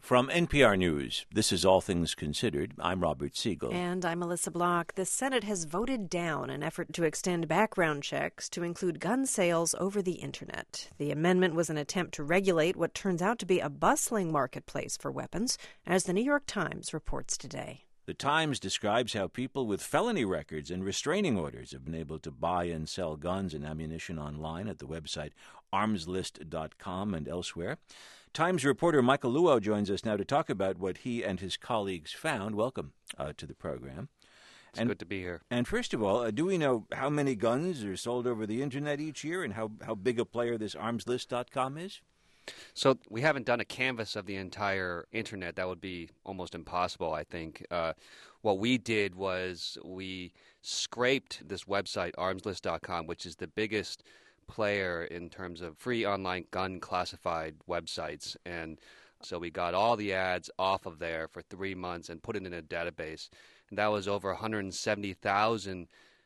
From NPR News, this is All Things Considered. I'm Robert Siegel. And I'm Melissa Block. The Senate has voted down an effort to extend background checks to include gun sales over the Internet. The amendment was an attempt to regulate what turns out to be a bustling marketplace for weapons, as the New York Times reports today. The Times describes how people with felony records and restraining orders have been able to buy and sell guns and ammunition online at the website armslist.com and elsewhere. Times reporter Michael Luo joins us now to talk about what he and his colleagues found. Welcome to the program. It's good to be here. And first of all, do we know how many guns are sold over the Internet each year and how big a player this armslist.com is? So we haven't done a canvas of the entire Internet. That would be almost impossible, I think. What we did was we scraped this website, armslist.com, which is the biggest player in terms of free online gun classified websites. And so we got all the ads off of there for 3 months and put it in a database. And that was over 170,000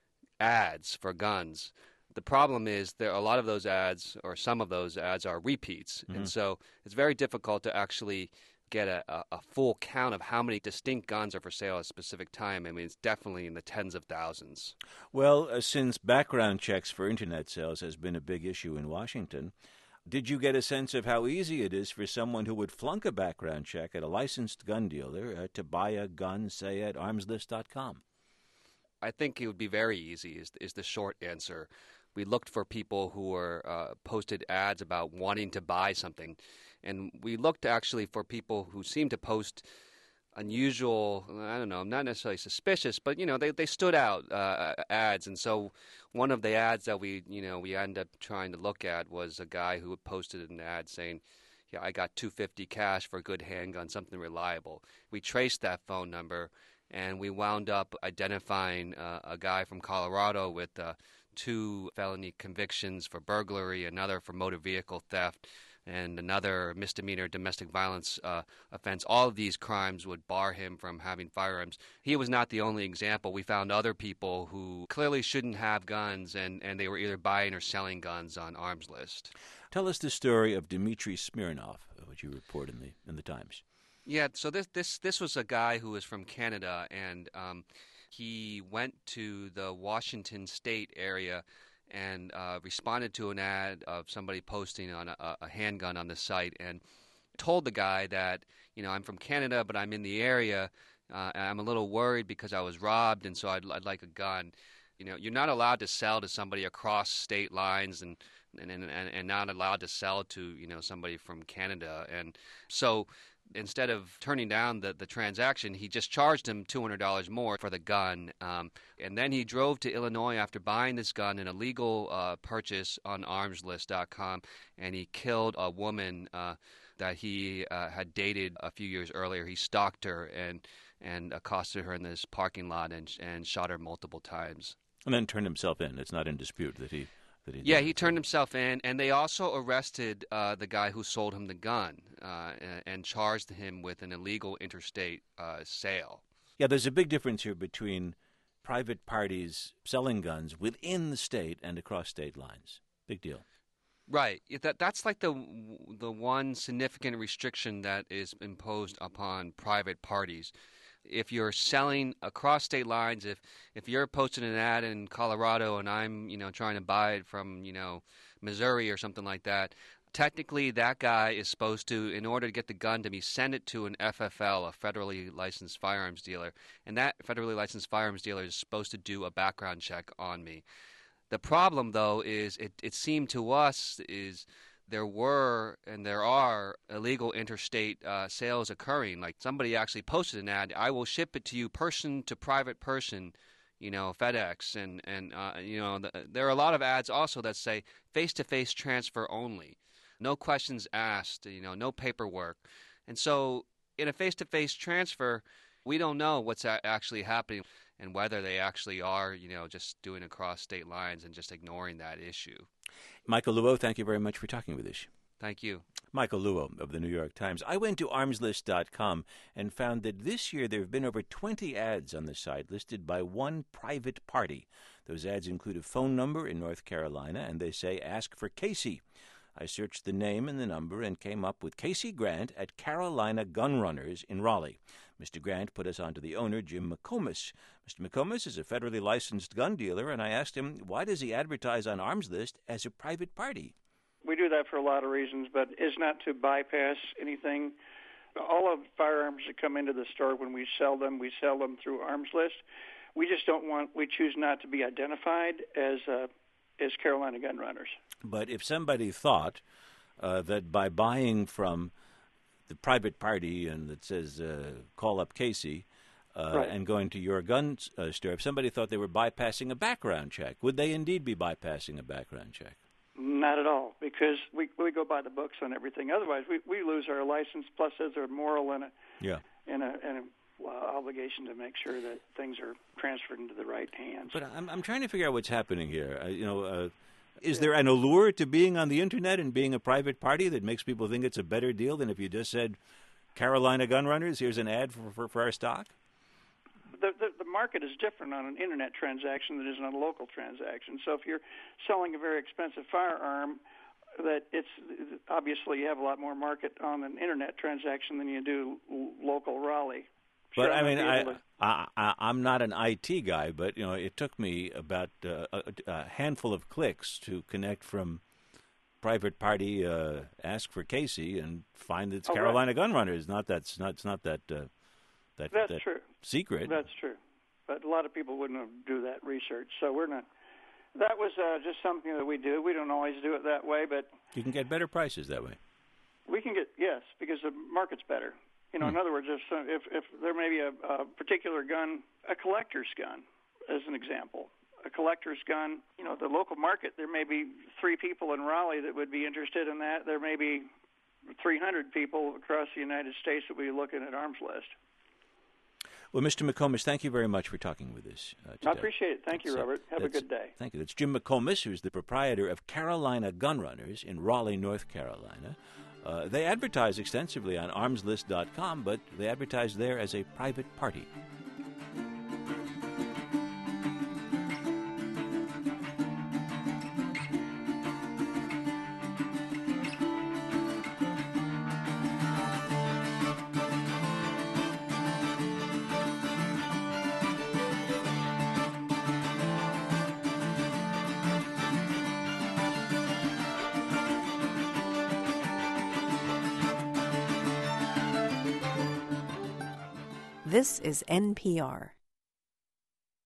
ads for guns. The problem is a lot of those ads, or some of those ads, are repeats. Mm-hmm. And so it's very difficult to actually get a full count of how many distinct guns are for sale at a specific time. I mean, it's definitely in the tens of thousands. Well, since background checks for Internet sales has been a big issue in Washington, did you get a sense of how easy it is for someone who would flunk a background check at a licensed gun dealer to buy a gun, say, at armslist.com? I think it would be very easy is the short answer. We looked for people who were posted ads about wanting to buy something. And we looked actually for people who seemed to post unusual, I don't know, not necessarily suspicious, but, they stood out ads. And so one of the ads that we ended up trying to look at was a guy who had posted an ad saying, yeah, I got $250 cash for a good handgun, something reliable. We traced that phone number, and we wound up identifying a guy from Colorado with 2 felony convictions for burglary, another for motor vehicle theft, and another misdemeanor domestic violence offense. All of these crimes would bar him from having firearms. He was not the only example. We found other people who clearly shouldn't have guns, and they were either buying or selling guns on Arms List. Tell us the story of Dmitry Smirnov, which you report in the Times. Yeah, so this was a guy who was from Canada, and he went to the Washington State area and responded to an ad of somebody posting on a handgun on the site, and told the guy that, I'm from Canada, but I'm in the area. And I'm a little worried because I was robbed, and so I'd like a gun. You're not allowed to sell to somebody across state lines, and not allowed to sell to somebody from Canada. And so instead of turning down the transaction, he just charged him $200 more for the gun. And then he drove to Illinois after buying this gun in a legal purchase on armslist.com, and he killed a woman that he had dated a few years earlier. He stalked her and accosted her in this parking lot and shot her multiple times. And then turned himself in. It's not in dispute that he Yeah, he turned himself in, and they also arrested the guy who sold him the gun and charged him with an illegal interstate sale. Yeah, there's a big difference here between private parties selling guns within the state and across state lines. Big deal. Right. That's like the one significant restriction that is imposed upon private parties. If you're selling across state lines, if you're posting an ad in Colorado and I'm, trying to buy it from, Missouri or something like that, technically that guy is supposed to, in order to get the gun to me, send it to an FFL, a federally licensed firearms dealer. And that federally licensed firearms dealer is supposed to do a background check on me. The problem, though, is it seemed to us is there were and there are illegal interstate sales occurring. Like somebody actually posted an ad, I will ship it to you person to private person, FedEx. And there are a lot of ads also that say face-to-face transfer only. No questions asked, no paperwork. And so in a face-to-face transfer, we don't know what's actually happening and whether they actually are, just doing across state lines and just ignoring that issue. Michael Luo, thank you very much for talking with us. Thank you. Michael Luo of the New York Times. I went to armslist.com and found that this year there have been over 20 ads on the site listed by one private party. Those ads include a phone number in North Carolina, and they say, ask for Casey. I searched the name and the number and came up with Casey Grant at Carolina Gun Runners in Raleigh. Mr. Grant put us on to the owner, Jim McComas. Mr. McComas is a federally licensed gun dealer, and I asked him, why does he advertise on Arms List as a private party? We do that for a lot of reasons, but it's not to bypass anything. All of the firearms that come into the store, when we sell them through Arms List. We choose not to be identified as Carolina Gun Runners. But if somebody thought that by buying from the private party and that says call up Casey right. and going to your gun store, if somebody thought they were bypassing a background check, would they indeed be bypassing a background check? Not at all, because we go by the books on everything. Otherwise, we lose our license. Plus, there's a moral and a obligation to make sure that things are transferred into the right hands. But I'm trying to figure out what's happening here. Is there an allure to being on the Internet and being a private party that makes people think it's a better deal than if you just said, Carolina Gun Runners, here's an ad for our stock? The market is different on an Internet transaction than it is on a local transaction. So if you're selling a very expensive firearm, that it's obviously you have a lot more market on an Internet transaction than you do local Raleigh. But I mean, I'm not an IT guy, but it took me about a handful of clicks to connect from private party, ask for Casey, and find it's Carolina Gun Runners. It's not that true. Secret. That's true, but a lot of people wouldn't do that research, so we're not. That was just something that we do. We don't always do it that way, but you can get better prices that way. We can get because the market's better. In other words, if there may be a particular gun, a collector's gun, as an example, a collector's gun, the local market, there may be 3 people in Raleigh that would be interested in that. There may be 300 people across the United States that would be looking at Arms List. Well, Mr. McComas, thank you very much for talking with us today. I appreciate it. Thank you, Robert. Have a good day. Thank you. That's Jim McComas, who's the proprietor of Carolina Gun Runners in Raleigh, North Carolina. They advertise extensively on armslist.com, but they advertise there as a private party. This is NPR.